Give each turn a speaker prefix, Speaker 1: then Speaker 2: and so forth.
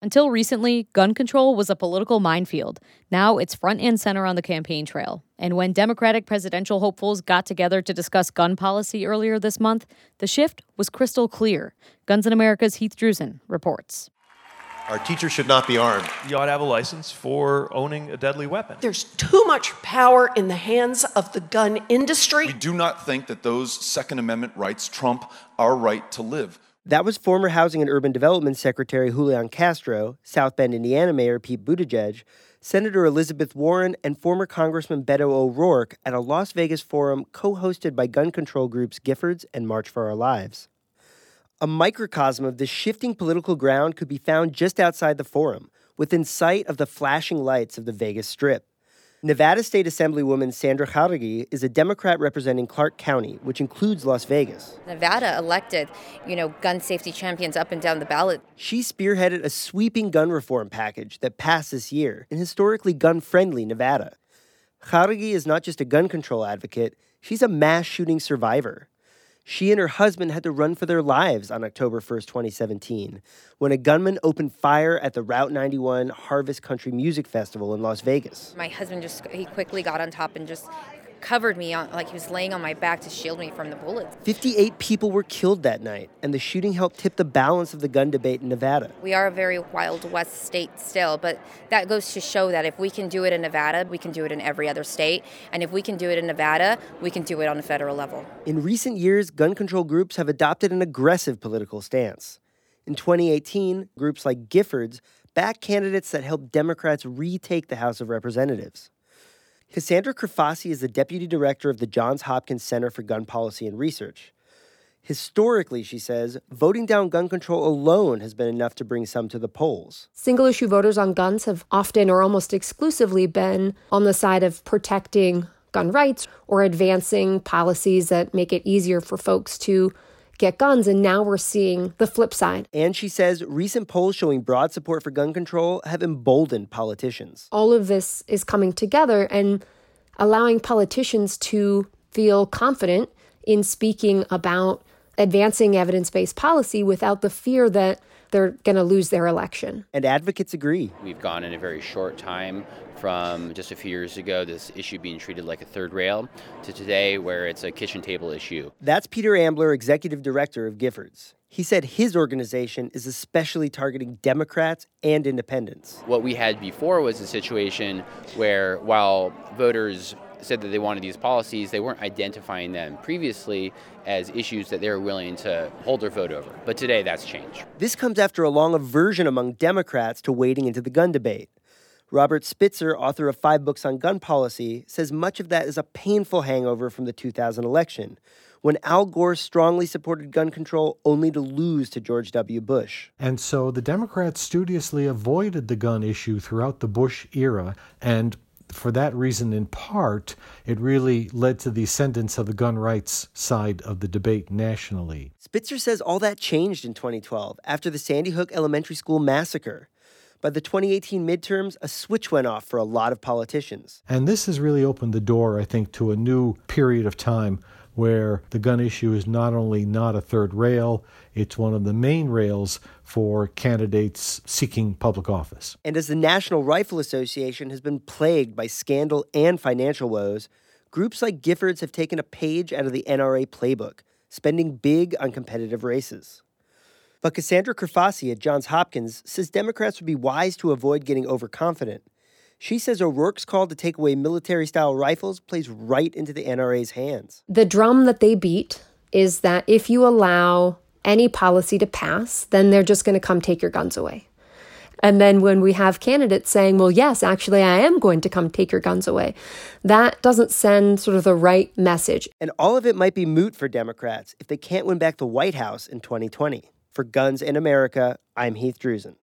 Speaker 1: Until recently, gun control was a political minefield. Now it's front and center on the campaign trail. And when Democratic presidential hopefuls got together to discuss gun policy earlier this month, the shift was crystal clear. Guns in America's Heath Drusen reports.
Speaker 2: Our teachers should not be armed.
Speaker 3: You ought to have a license for owning a deadly weapon.
Speaker 4: There's too much power in the hands of the gun industry.
Speaker 5: We do not think that those Second Amendment rights trump our right to live.
Speaker 6: That was former Housing and Urban Development Secretary Julian Castro, South Bend, Indiana Mayor Pete Buttigieg, Senator Elizabeth Warren, and former Congressman Beto O'Rourke at a Las Vegas forum co-hosted by gun control groups Giffords and March for Our Lives. A microcosm of this shifting political ground could be found just outside the forum, within sight of the flashing lights of the Vegas Strip. Nevada State Assemblywoman Sandra Jauregui is a Democrat representing Clark County, which includes Las Vegas.
Speaker 7: Nevada elected, gun safety champions up and down the ballot.
Speaker 6: She spearheaded a sweeping gun reform package that passed this year in historically gun-friendly Nevada. Jauregui is not just a gun control advocate, she's a mass shooting survivor. She and her husband had to run for their lives on October 1st, 2017, when a gunman opened fire at the Route 91 Harvest Country Music Festival in Las Vegas.
Speaker 7: My husband he quickly got on top and just covered me like he was laying on my back to shield me from the bullets.
Speaker 6: 58 people were killed that night, and the shooting helped tip the balance of the gun debate in Nevada.
Speaker 7: We are a very Wild West state still, but that goes to show that if we can do it in Nevada, we can do it in every other state. And if we can do it in Nevada, we can do it on the federal level.
Speaker 6: In recent years, gun control groups have adopted an aggressive political stance. In 2018, groups like Giffords backed candidates that helped Democrats retake the House of Representatives. Cassandra Kerfassi is the deputy director of the Johns Hopkins Center for Gun Policy and Research. Historically, she says, voting down gun control alone has been enough to bring some to the polls.
Speaker 8: Single-issue voters on guns have often or almost exclusively been on the side of protecting gun rights or advancing policies that make it easier for folks to get guns, and now we're seeing the flip side.
Speaker 6: And she says recent polls showing broad support for gun control have emboldened politicians.
Speaker 8: All of this is coming together and allowing politicians to feel confident in speaking about advancing evidence-based policy without the fear that they're going to lose their election.
Speaker 6: And advocates agree.
Speaker 9: We've gone in a very short time from just a few years ago, this issue being treated like a third rail, to today where it's a kitchen table issue.
Speaker 6: That's Peter Ambler, executive director of Giffords. He said his organization is especially targeting Democrats and independents.
Speaker 9: What we had before was a situation where while voters said that they wanted these policies, they weren't identifying them previously as issues that they were willing to hold their vote over. But today, that's changed.
Speaker 6: This comes after a long aversion among Democrats to wading into the gun debate. Robert Spitzer, author of 5 books on gun policy, says much of that is a painful hangover from the 2000 election, when Al Gore strongly supported gun control only to lose to George W. Bush.
Speaker 10: And so the Democrats studiously avoided the gun issue throughout the Bush era, and for that reason, in part, it really led to the ascendance of the gun rights side of the debate nationally.
Speaker 6: Spitzer says all that changed in 2012 after the Sandy Hook Elementary School massacre. By the 2018 midterms, a switch went off for a lot of politicians.
Speaker 10: And this has really opened the door, I think, to a new period of time where the gun issue is not only not a third rail, it's one of the main rails for candidates seeking public office.
Speaker 6: And as the National Rifle Association has been plagued by scandal and financial woes, groups like Giffords have taken a page out of the NRA playbook, spending big on competitive races. But Cassandra Kerfassi at Johns Hopkins says Democrats would be wise to avoid getting overconfident. She says O'Rourke's call to take away military-style rifles plays right into the NRA's hands.
Speaker 8: The drum that they beat is that if you allow any policy to pass, then they're just going to come take your guns away. And then when we have candidates saying, well, yes, actually, I am going to come take your guns away, that doesn't send sort of the right message.
Speaker 6: And all of it might be moot for Democrats if they can't win back the White House in 2020. For Guns in America, I'm Heath Drusen.